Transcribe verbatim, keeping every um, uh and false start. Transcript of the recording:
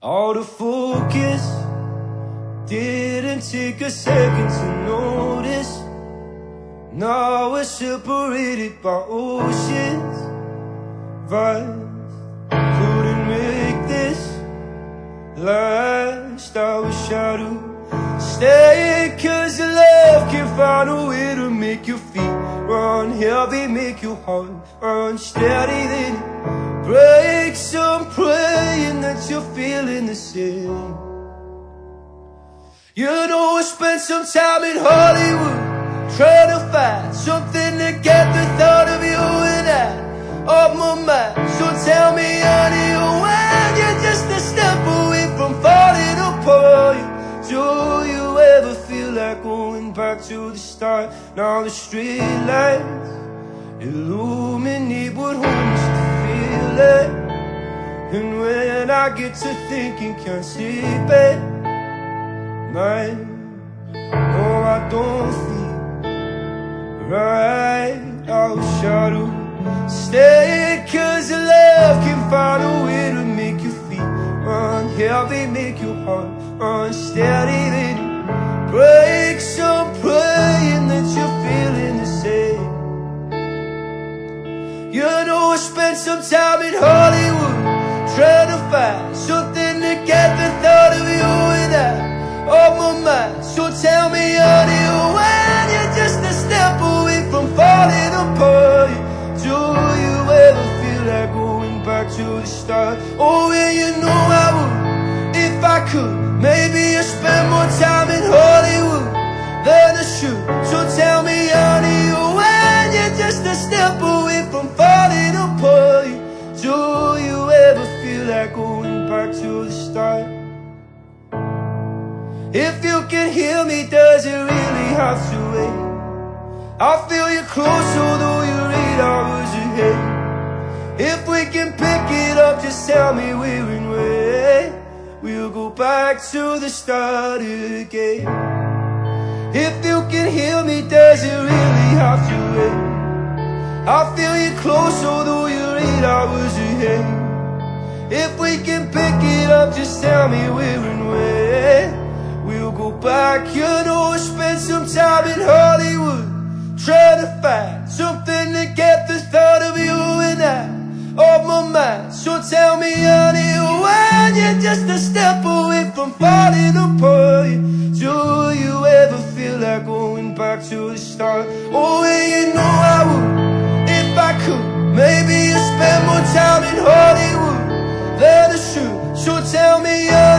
All the focus didn't take a second to notice. Now we're separated by oceans. Vast, couldn't make this last. I wish I do stay, cause your love can find a way to make your feet run heavy, make your heart run steady. Then it breaks. I'm praying that you're feeling the same. You know, I spent some time in Hollywood trying to find something to get the thought of you and I off my mind. So tell me, honey, when you're just a step away from falling apart, do you ever feel like going back to the start? Now the street lights illuminate what home used to feel like. And when I get to thinking, can't sleep at night. No, I don't feel right. I wish I do stay, cause your love can find a way to make your feet run heavy, make your heart run steady. Then it breaks. I'm praying that you're feeling the same. You know, I spent some time in Hollywood trying to find something to get the thought of you and I off my mind. So tell me, honey, when you're just a step away from falling apart, do you ever feel like going back to the start? Oh, well, you know I would if I could. Maybe I spend more time in Hollywood than I should. So tell me, honey, when you're just a step away from falling apart, do you ever feel like going back to the start? If you can hear me, does it really have to wait? I feel you close, although you're eight hours ahead. If we can pick it up, just tell me we're in way. We'll go back to the start again. If you can hear me, does it really have to wait? I feel you close, although you're eight hours ahead. If we can pick it up, just tell me we're in way. We'll go back. You know, I spent some time in Hollywood trying to find something to get the thought of you and I off my mind. So tell me, honey, when you're just a step away from falling apart, do you ever feel like going back to the start? Oh, well, you know I would if I could. Maybe I spend more time in Hollywood than I should. So tell me, honey,